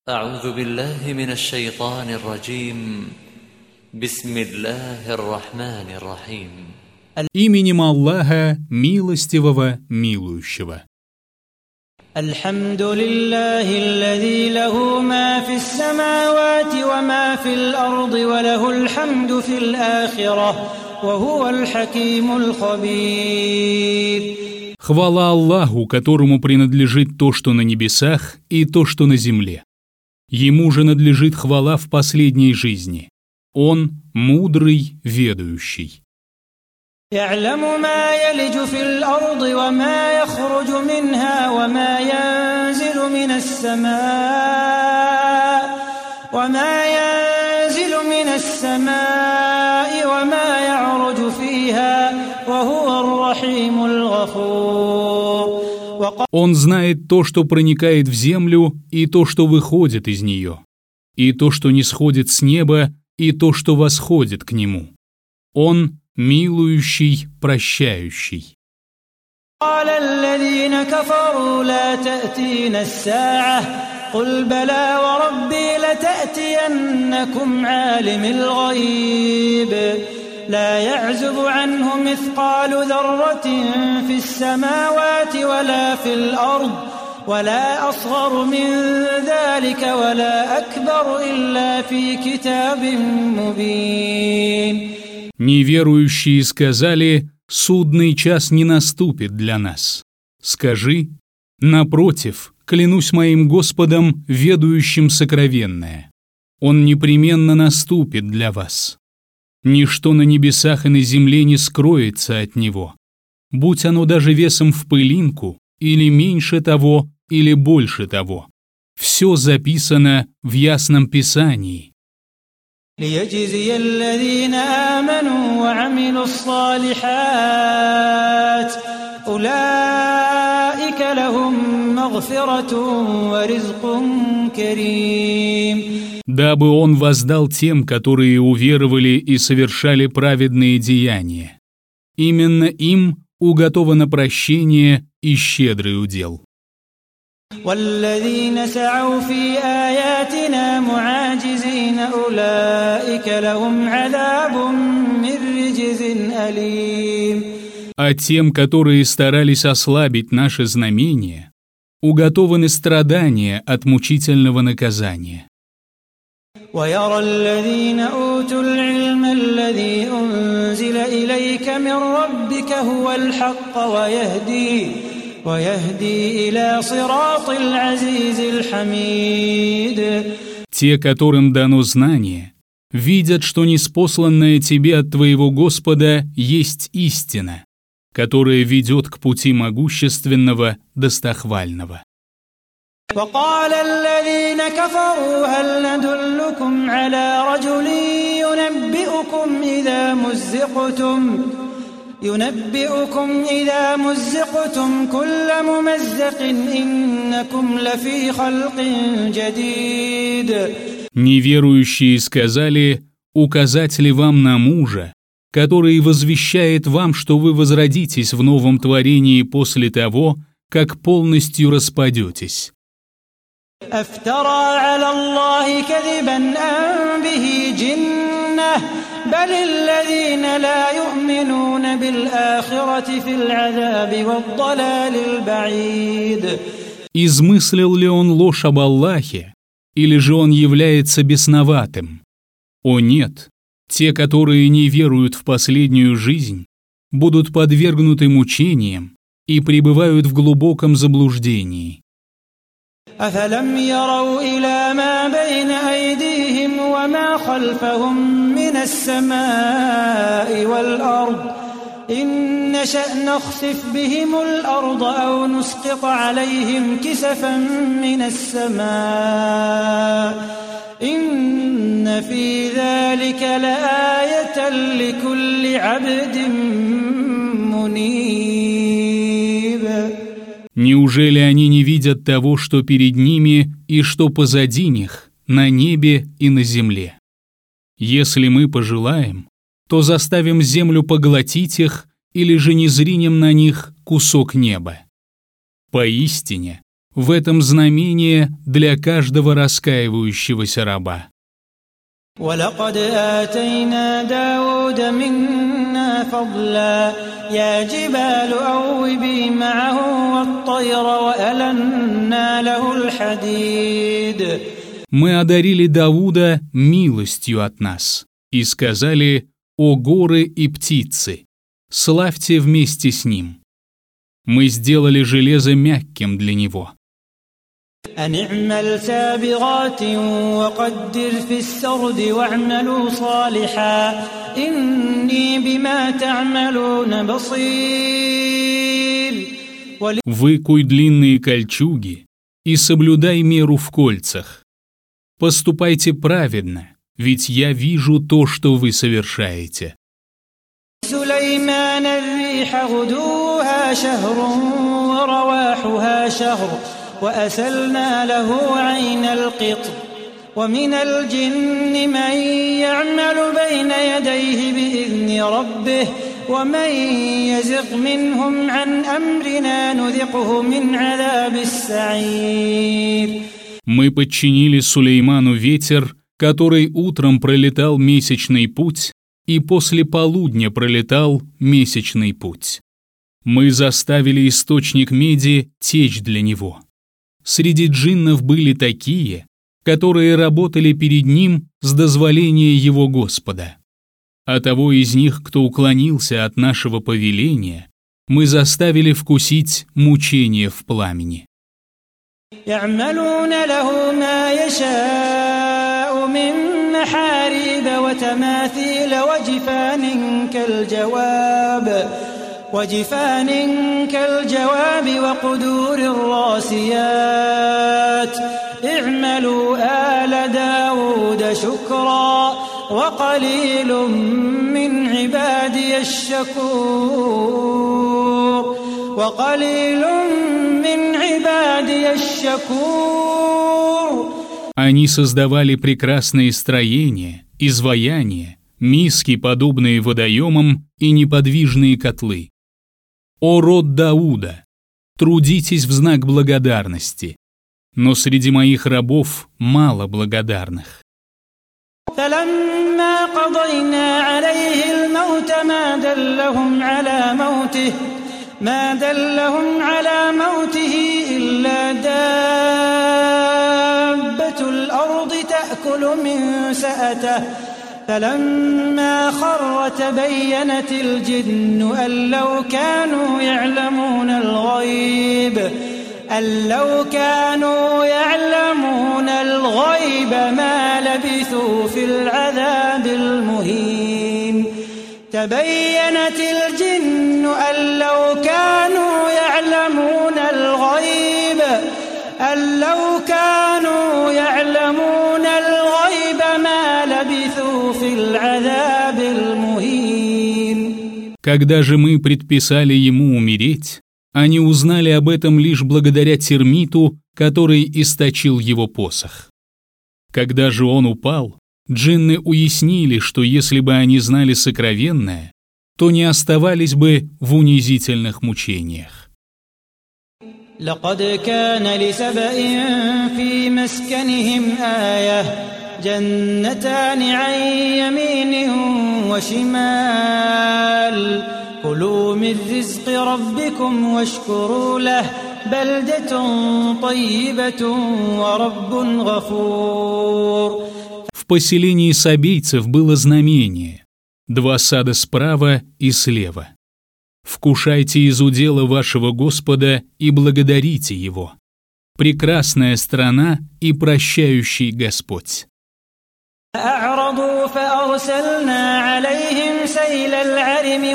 أعوذ بالله من الشيطان الرجيم بسم الله الرحمن الرحيم Именем Аллаха, милостивого, милующего. الحمد لله الذي له ما في السماوات وما في الأرض وله الحمد في الآخرة وهو الحكيم الخبير. Хвала Аллаху, которому принадлежит то, что на небесах, и то, что на земле. Ему же надлежит хвала в последней жизни. Он мудрый, ведающий. يعلم ما يلج في الأرض وما يخرج منها وما ينزل من السماء وما يعرج فيها وهو الرحيم الغفور. Он знает то, что проникает в землю, и то, что выходит из нее, и то, что не сходит с неба, и то, что восходит к нему. Он милующий, прощающий. قال الذين كفروا لا تأتينا الساعة قل بلى وربي لتأتينكم عالم الغيب لا يعزب عنه مثقال ذرة في السماوات ولا في الأرض ولا أصغر من ذلك ولا أكبر إلا في كتاب مبين. Неверующие сказали: «Судный час не наступит для нас». Скажи: «Напротив, клянусь моим Господом, ведающим сокровенное, Он непременно наступит для вас. Ничто на небесах и на земле не скроется от Него, будь оно даже весом в пылинку, или меньше того, или больше того. Все записано в ясном Писании». ليجزي الذين آمنوا وعملوا الصالحات أولئك لهم مغفرة ورزق كريم. Дабы Он воздал тем, которые уверовали и совершали праведные деяния. Именно им уготовано прощение и щедрый удел. والذين سعوا في آياتنا معاجزين أولئك لهم عذاب من رجز أليم. А тем, которые старались ослабить наше знамение, уготованы страдания от мучительного наказания. ويرى الذين أوتوا العلم الذي أنزل إليك من ربك هو الحق ويهدي إلى صراط العزيز الحميد. Те, которым дано знание, видят, что ниспосланное тебе от твоего Господа есть истина, которая ведет к пути могущественного, достохвального. وقال الذين كفروا هل ندلكم على رجل ينبئكم إذا مزقتم كل ممزق إنكم لفي خلق جديد. Неверующие сказали: «Указать ли вам на мужа, который возвещает вам, что вы возродитесь в новом творении после того, как полностью распадетесь?» أفترى على الله كذبا أم به جنة بل الذين لا يؤمنون بالآخرة في العذاب والضلال البعيد. Измыслил ли он ложь об Аллахе, или же он является бесноватым? О нет, те, которые не веруют в последнюю жизнь, будут подвергнуты мучениям и пребывают в глубоком заблуждении. أفلم يروا إلى ما بين أيديهم وما خلفهم من السماء والأرض إن نشأ نخسف بهم الأرض أو نسقط عليهم كسفا من السماء إن في ذلك لآية لكل عبد منيب. Неужели они не видят того, что перед ними и что позади них, на небе и на земле? Если мы пожелаем, то заставим землю поглотить их или же не зринем на них кусок неба. Поистине, В этом знамение для каждого раскаивающегося раба. ولقد آتينا داود منا فضلا يا جبال أوبي معه والطير وألنا له الحديد. Мы одарили Давуда милостью от нас и сказали: «О горы и птицы, славьте вместе с ним». Мы сделали железо мягким для него. أن اعمل سابغات وقدر في السرد واعملوا صالحا إني بما تعملون بصير. Выкуй длинные кольчуги и соблюдай меру в кольцах. Поступайте праведно, ведь я вижу то, что вы совершаете. سليمان الريح غدوها شهر ورواحها شهر وأسلنا له عين القطر ومن الجن من يعمل بين يديه بإذن ربه ومن يزغ منهم عن أمرنا نذقه من عذاب السعير. Мы подчинили Сулейману ветер, который утром пролетал месячный путь, и после полудня пролетал месячный путь. Мы заставили источник меди течь для него. Среди джиннов были такие, которые работали перед ним с дозволения его Господа. А того из них, кто уклонился от нашего повеления, мы заставили вкусить мучение в пламени. يعملون له ما يشاء من محاريب وتماثيل وجفان كالجواب وقدور الراسيات اعملوا آل داود شكرا وقليل من عبادي الشكور. Они создавали прекрасные строения, изваяния, миски, подобные водоемам, и неподвижные котлы. О род Дауда, трудитесь в знак благодарности, но среди моих рабов мало благодарных. فلما قضينا عليه الموت ما دلهم على موته إلا دابة الأرض تأكل من سأته فلما خر تبينت الجن أن لو كانوا يعلمون الغيب ما لبثوا في العذاب المهين. تبينت الجن أن لو كانوا يعلمون الغيب ما لبثوا في العذاب المهين. Когда же мы предписали ему умереть, они узнали об этом лишь благодаря термиту, который источил его посох. Когда же он упал, джинны уяснили, что если бы они знали сокровенное, то не оставались бы в унизительных мучениях. لقد كان لسبإ في مسكنهم آية جنتان عن يمين وشمال كلوا من رزق ربكم واشكروا له بلدة طيبة ورب غفور. В поселении сабейцев было знамение: 2 сада справа и слева. Вкушайте из удела вашего Господа и благодарите Его. Прекрасная страна и прощающий Господь. أعرضوا فأرسلنا عليهم سيل العرم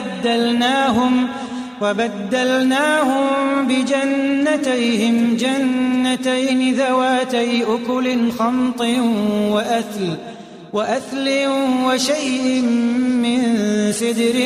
وبدلناهم بجنتيهم جنتين ذواتي أكل خمط وأثل وشيء من سدر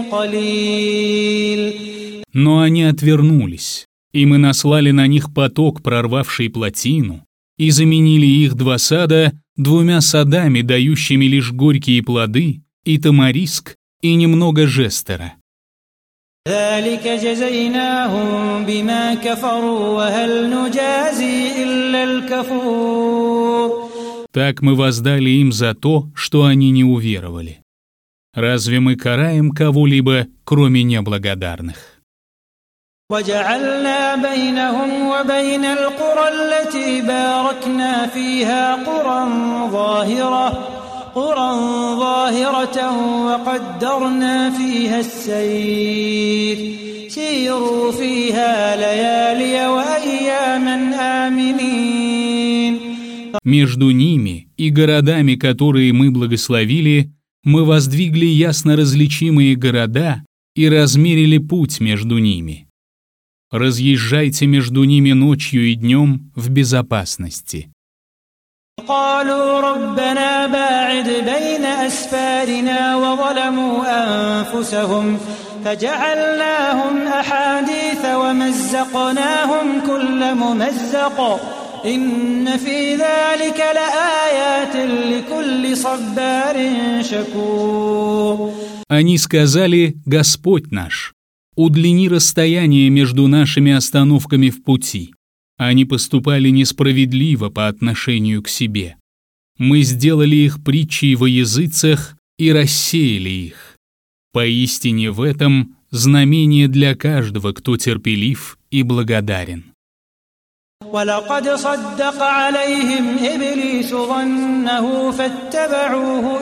قليل. Но они отвернулись, и мы наслали на них поток, прорвавший плотину, и заменили их 2 сада 2 садами, дающими лишь горькие плоды, и тамариск, и немного жестера. ذلك جزيناهم بما كفروا وهل نجازي إلا الكفور. Так мы воздали им за то, что они не уверовали. Разве мы караем кого-либо, кроме неблагодарных? وجعلنا بينهم وبين القرى التي باركنا فيها قرى ظاهرة وقدرنا فيها السير سيروا فيها ليالي وأياما آمنين. Между ними и городами, которые мы благословили, мы воздвигли ясно различимые города и размерили путь между ними. Разъезжайте между ними ночью и днем в безопасности. قالوا ربنا باعد بين أسفارنا وظلموا أنفسهم فجعلناهم أحاديث ومزقناهم كل ممزق إن في ذلك لآيات لكل صبار شكور. Они сказали: «Господь наш, удлини расстояние между нашими остановками в пути». Они поступали несправедливо по отношению к себе. Мы сделали их притчей во языцах и рассеяли их. Поистине в этом знамение для каждого, кто терпелив и благодарен. ولقد صدق عليهم إبليس ظنه فاتبعوه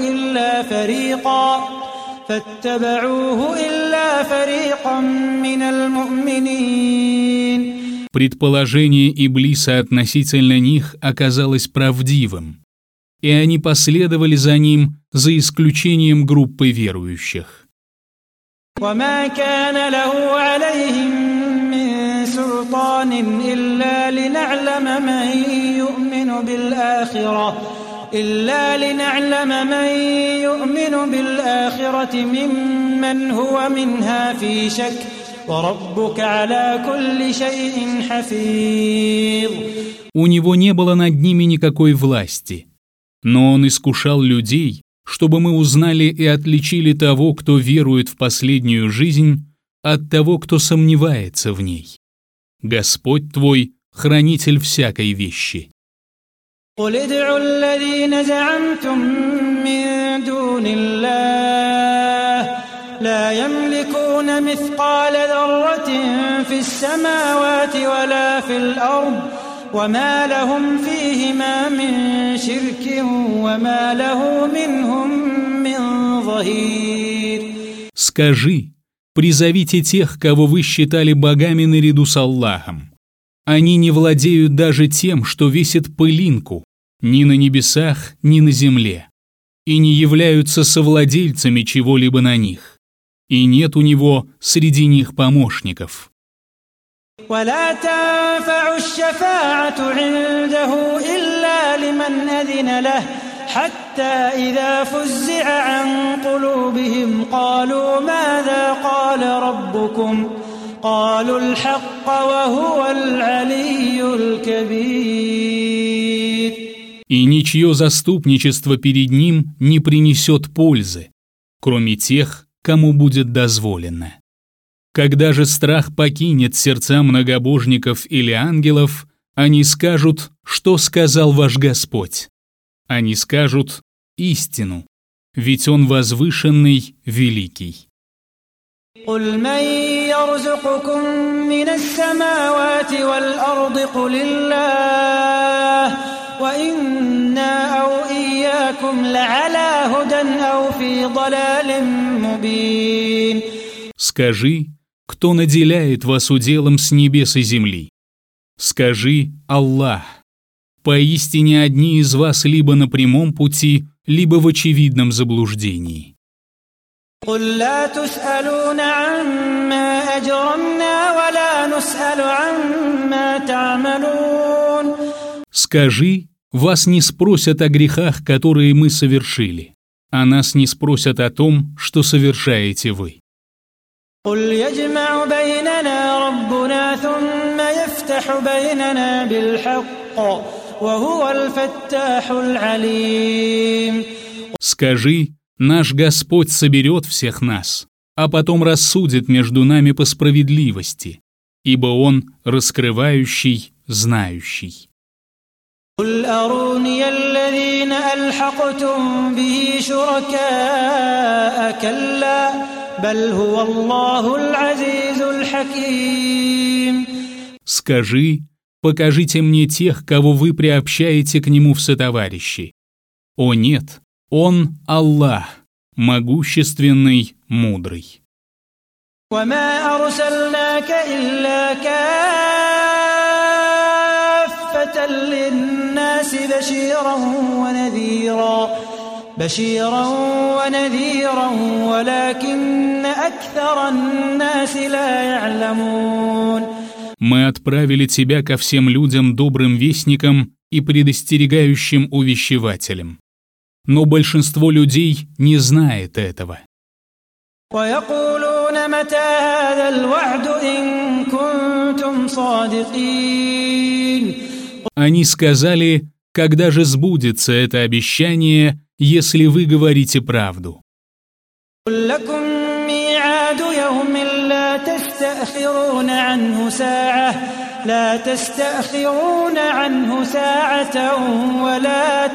إلا فريقا من المؤمنين. Предположение Иблиса относительно них оказалось правдивым, и они последовали за ним за исключением группы верующих. وما كان له عليهم من سلطان إلا لنعلم من يؤمن بالآخرة ممن هو منها في شك وربك على كل شيء حفيظ. У него не было над ними никакой власти, но он искушал людей, чтобы мы узнали и отличили того, кто верует в последнюю жизнь, от того, кто сомневается в ней. Господь твой — хранитель всякой вещи. قل ادعوا الذين زعمتم من دون الله لا يملكون مثقال ذرة في السماوات ولا في الأرض وما لهم فيهما من شرك وما له منهم من ظهير. Скажи, призовите тех, кого вы считали богами наряду с Аллахом. Они не владеют даже тем, что весит пылинку, ни на небесах, ни на земле, и не являются совладельцами чего-либо на них, и нет у него среди них помощников. ولا تنفع الشفاعة عنده إلا لمن أذن له حتى إذا فزع عن قلوبهم قالوا ماذا قال ربكم قالوا الحق وهو العلي الكبير. И ничье заступничество перед ним не принесет пользы, кроме тех, кому будет дозволено. Когда же страх покинет сердца многобожников или ангелов, они скажут, что сказал ваш Господь. Они скажут истину, ведь Он возвышенный, великий. قل من يرزقكم من السماوات والأرض قل الله وإنا أو إياكم لعلى هدى أو في ضلال مبين. Скажи, кто наделяет вас уделом с небес и земли? Скажи Аллах. Поистине одни из вас либо на прямом пути, либо в очевидном заблуждении. قل لا تسألون عما أجرمنا ولا نسأل عما تعملون. Скажи, вас не спросят о грехах, которые мы совершили, а нас не спросят о том, что совершаете вы. قل يجمع بيننا ربنا ثم يفتح بيننا بالحق وهو الفتاح العليم. Скажи, наш Господь соберет всех нас, а потом рассудит между нами по справедливости, ибо Он раскрывающий, знающий». قل أروني الذين ألحقتم به شركاء كلا بل هو الله العزيز الحكيم. Скажи, покажите мне тех, кого вы приобщаете к Нему в сотоварищи. О нет, Он Аллах, могущественный, мудрый. وما أرسلناك إلا كافة للناس بشيرا ونذيرا ولكن أكثر الناس لا يعلمون. Мы отправили тебя ко всем людям добрым вестником и предостерегающим увещевателем. Но большинство людей не знает этого. ويقولون متى هذا الوعد إن كنتم صادقين. Они сказали, когда же сбудется это обещание, если вы говорите правду. قل لكم ميعاد يوم لا تستأخرون عنه ساعة ولا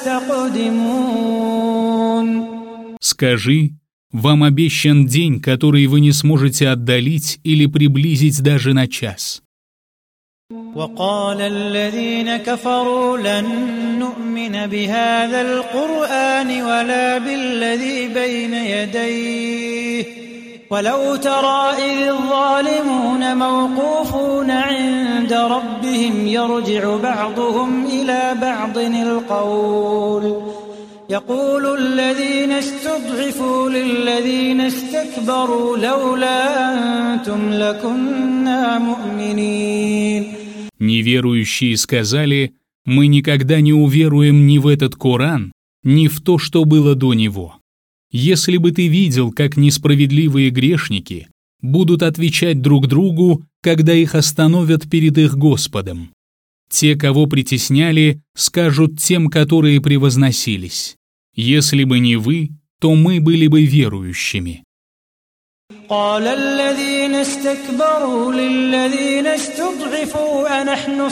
تستقدمون. Скажи, вам обещан день, который вы не сможете отдалить или приблизить даже на час. وقال الذين كفروا لن نؤمن بهذا القرآن ولا بالذي بين يديه ولو ترى إذ الظالمون موقوفون عند ربهم يرجع بعضهم إلى بعض القول يقول الذين استضعفوا للذين استكبروا لولا أنتم لكنا مؤمنين. Неверующие сказали, мы никогда не уверуем ни в этот Коран, ни в то, что было до него. Если бы ты видел, как несправедливые грешники будут отвечать друг другу, когда их остановят перед их Господом. Те, кого притесняли, скажут тем, которые превозносились. Если бы не вы, то мы были бы верующими. قال الذين استكبروا للذين استضعفوا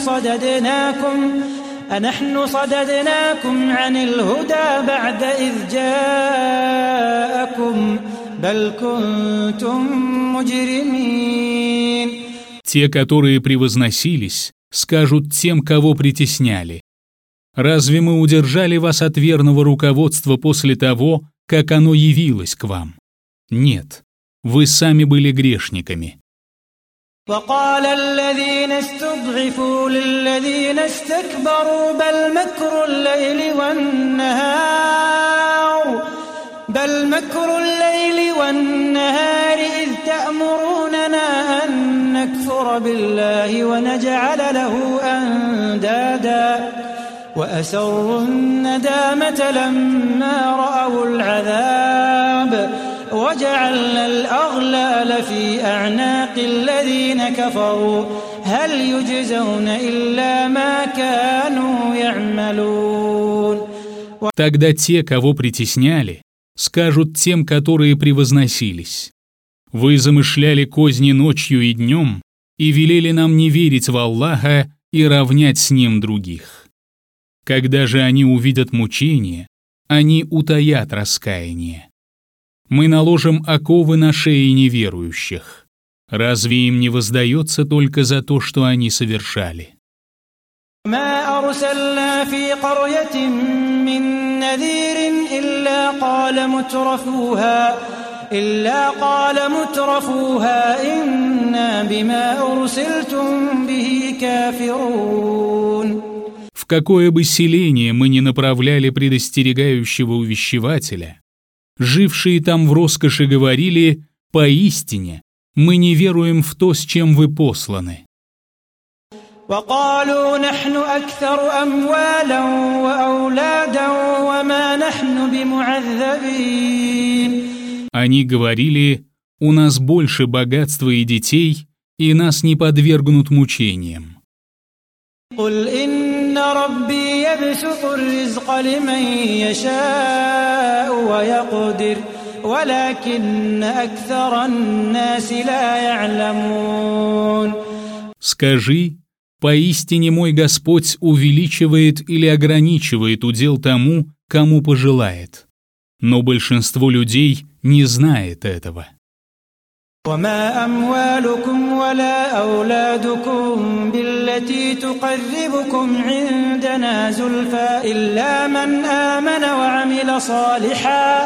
أنحن صددناكم عن الهدى بعد إذ جاءكم بل كنتم مجرمين. Те, которые превозносились, скажут тем, кого притесняли: разве мы удержали вас от верного руководства после того, как оно явилось к вам? Нет. Вы сами были грешниками. وقال الذين استضعفوا للذين استكبروا بل مكر الليل والنهار إذ تأمروننا أن نكفر بالله ونجعل له أندادا وأسروا الندامة لما رأوا العذاب وجعلنا الأغلال في أعناق الذين كفروا هل يجزون إلا ما كانوا يعملون. Тогда те, кого притесняли, скажут тем, которые превозносились: вы замышляли козни ночью и днем и велели нам не верить в Аллаха и равнять с Ним других. Когда же они увидят мучение, они утаят раскаяние. Мы наложим оковы на шеи неверующих. Разве им не воздается только за то, что они совершали? ما أرسلنا في قرية من نذير إلا قال مترفوها إنا بما أرسلتم به كافرون. В какое бы селение мы ни направляли предостерегающего увещевателя, жившие там в роскоши говорили: поистине, мы не веруем в то, с чем вы посланы. وقالوا نحن أكثر أموالا وأولادا وما نحن بمعذبين. Они говорили: у нас больше богатства и детей, и нас не подвергнут мучениям. قل إن ربي يبسط الرزق لمن يشاء ويقدر ولكن أكثر الناس لا يعلمون. Скажи, поистине мой Господь увеличивает или ограничивает удел тому, кому пожелает. Но большинство людей не знает этого. وما أموالكم ولا أولادكم بالتي تقربكم عندنا زلفى إلا من آمن وعمل صالحا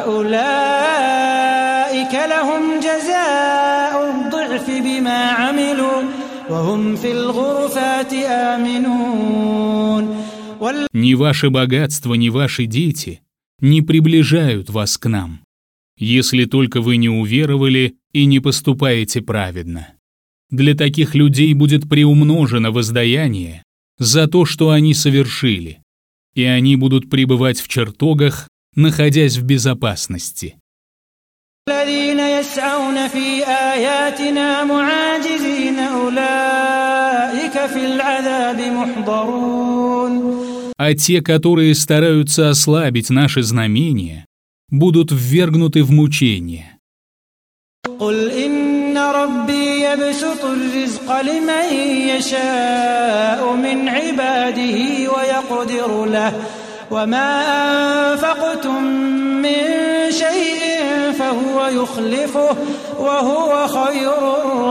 فأولئك لهم جزاء الضعف بما عملوا وهم في الغرفات آمنون. Ни ваше богатство, ни ваши дети не приближают вас к нам, если только вы не уверовали и не поступаете праведно. Для таких людей будет приумножено воздаяние за то, что они совершили, и они будут пребывать в чертогах, находясь в безопасности. الذين يسعون في آياتنا معاجزين أولئك في العذاب محضرون. А те, которые стараются ослабить наши знамения, будут ввергнуты в мучение. قل إن ربي يبسط الرزق لمن يشاء من عباده ويقدر له وما أنفقتم من شيء فهو يخلفه وهو خير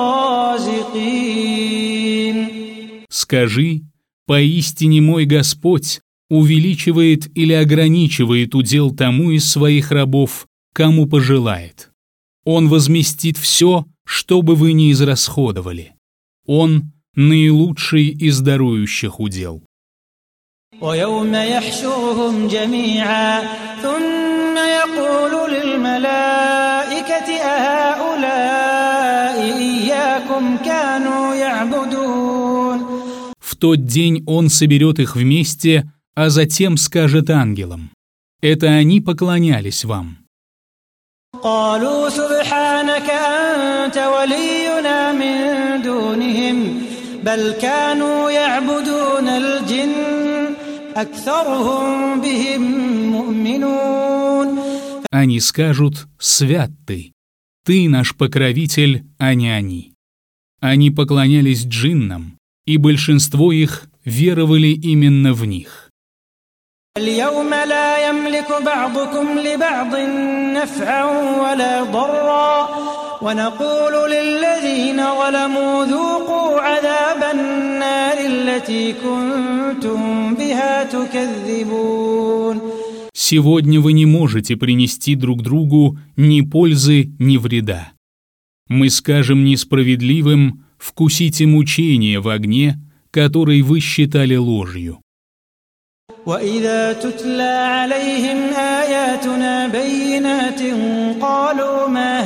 الرازقين. Скажи, поистине мой Господь увеличивает или ограничивает удел тому из своих рабов, кому пожелает. Он возместит все, что бы вы ни израсходовали. Он наилучший из дарующих удел. ويوم يحشرهم جميعا ثم يقول للملائكة أهؤلاء إياكم كانوا يعبدون. В тот день он соберет их вместе, а затем скажет ангелам: «Это они поклонялись вам». قالوا سبحانك أنت ولينا من دونهم بل كانوا يعبدون الجن أكثرهم بهم مؤمنون. Они скажут: «Свят ты наш покровитель, а не они». Они поклонялись джиннам, и большинство их веровали именно в них. اليوم لا يملك بعضكم لبعض نفعا ولا ضرا ونقول للذين ظلموا ذوقوا عذاب النار التي كنتم بها تكذبون. Сегодня вы не можете принести друг другу ни пользы, ни вреда. Мы скажем несправедливым: вкусите мучения в огне, который вы считали ложью. وإذا تتلى عليهم آياتنا بينات قالوا ما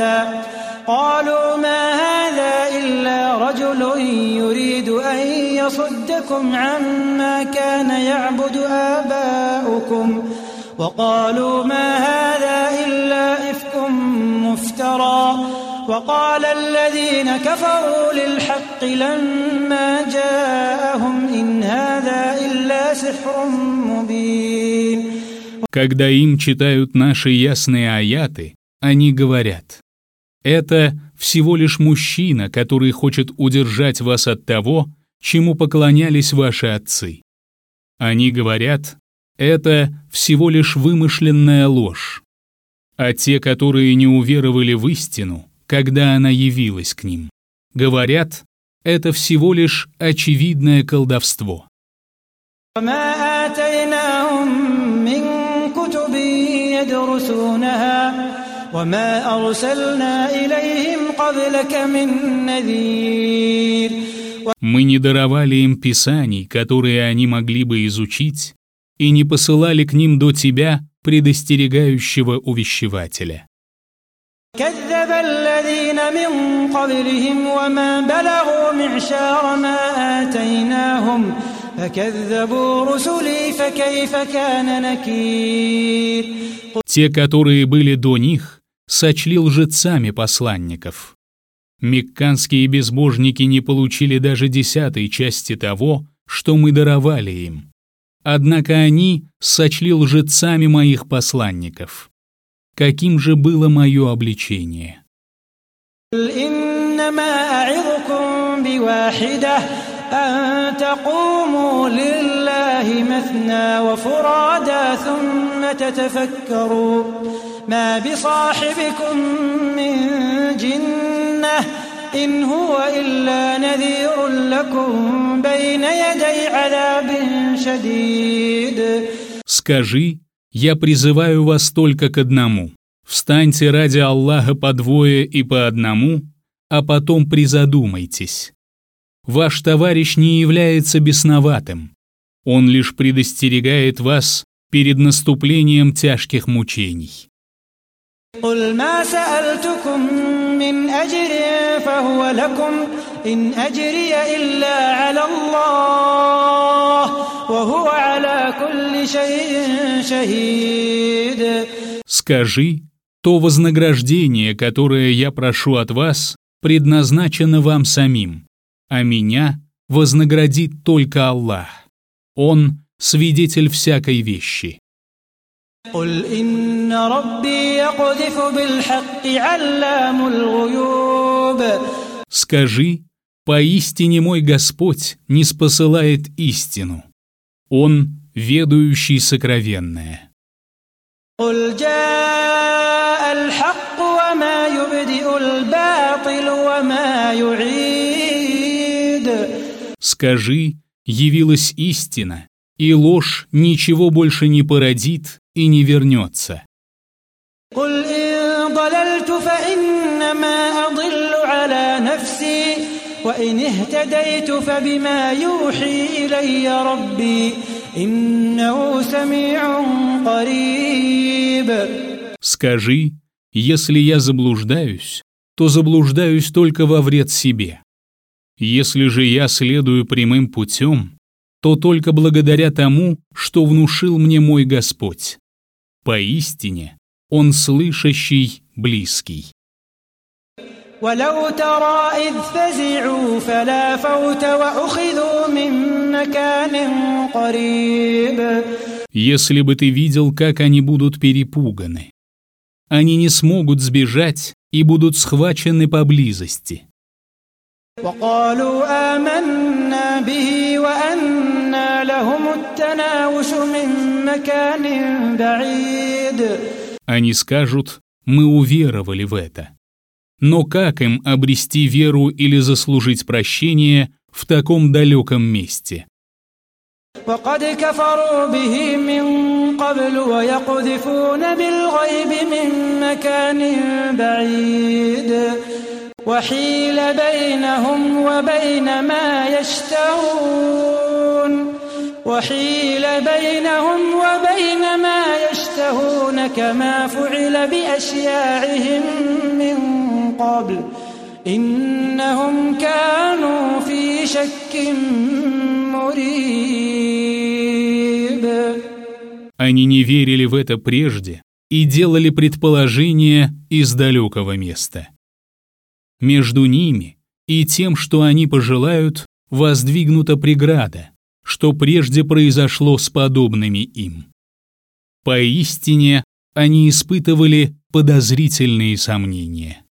هذا إلا رجل يريد أن يصدكم عما كان يعبد آباؤكم وقالوا ما هذا إلا إفك مفترى وقال الذين كفروا للحق لما جاءهم إن هذا إلا سحر مبين. Когда им читают наши ясные аяты, они говорят: «Это всего лишь мужчина, который хочет удержать вас от того, чему поклонялись ваши отцы». Они говорят: «Это всего лишь вымышленная ложь». А те, которые не уверовали в истину, когда она явилась к ним, говорят: «Это всего лишь очевидное колдовство». وما آتيناهم من كتب يدرسونها وما أرسلنا إليهم قبلك من نذير. Мы не даровали им писаний, которые они могли бы изучить, и не посылали к ним до тебя предостерегающего увещевателя. كذب الذين من قبلهم وما بلغوا معشار ما آتيناهم فكذبوا رسلي فكيف كان نكير. Те, которые были до них, сочли лжецами посланников. Мекканские безбожники не получили даже 10-й части того, что мы даровали им. Однако они сочли лжецами моих посланников. каким же было мое обличение. إنما أعظكم بواحدة أن تقوموا لله مثنى وفرادى ثم تتفكروا ما بصاحبكم من جنة إن هو إلا نذير لكم بين يدي عذاب شديد. Скажи, я призываю вас только к одному. Встаньте ради Аллаха по двое и по одному, а потом призадумайтесь. Ваш товарищ не является бесноватым. Он лишь предостерегает вас перед наступлением тяжких мучений. قل ما سألتكم من أجر فهو لكم إن أجري إلا على الله وهو على كل شيء شهيد. Скажи, то вознаграждение, которое я прошу от вас, предназначено вам самим, а меня вознаградит только Аллах. Он свидетель всякой вещи. قل إن ربي يقذف بالحق علام الغيوب. Скажи, поистине мой Господь ниспосылает истину. Он ведающий сокровенное. قل جاء الحق وما يبدئ الباطل وما يعيد. Скажи, явилась истина, и ложь ничего больше не породит и не вернется. قل إن ضللت فإنما أضل على نفسي وإن اهتديت فبما يوحي إلي ربي إنه سميع قريب. Скажи, если я заблуждаюсь, то заблуждаюсь только во вред себе. Если же я следую прямым путем, то только благодаря тому, что внушил мне мой Господь. Поистине, Он слышащий, близкий. ولو ترى إذ فزعوا فلا فوت وأخذوا من مكان قريب. Если бы ты видел, как они будут перепуганы. Они не смогут сбежать и будут схвачены поблизости. وقالوا آمنا به وأنى لهم التناوش من مكان بعيد. Они скажут, мы уверовали в это. Но как им обрести веру или заслужить прощение в таком далеком месте? وقد كفروا به من قبل ويقذفون بالغيب من مكان بعيد وحيل بينهم وبين ما يشتهون كما فعل بأشياعهم من قبل إنهم كانوا في شك مريب. Они не верили в это прежде и делали предположения из далекого места. Между ними и тем, что они пожелают, воздвигнута преграда, что прежде произошло с подобными им. Поистине, они испытывали подозрительные сомнения.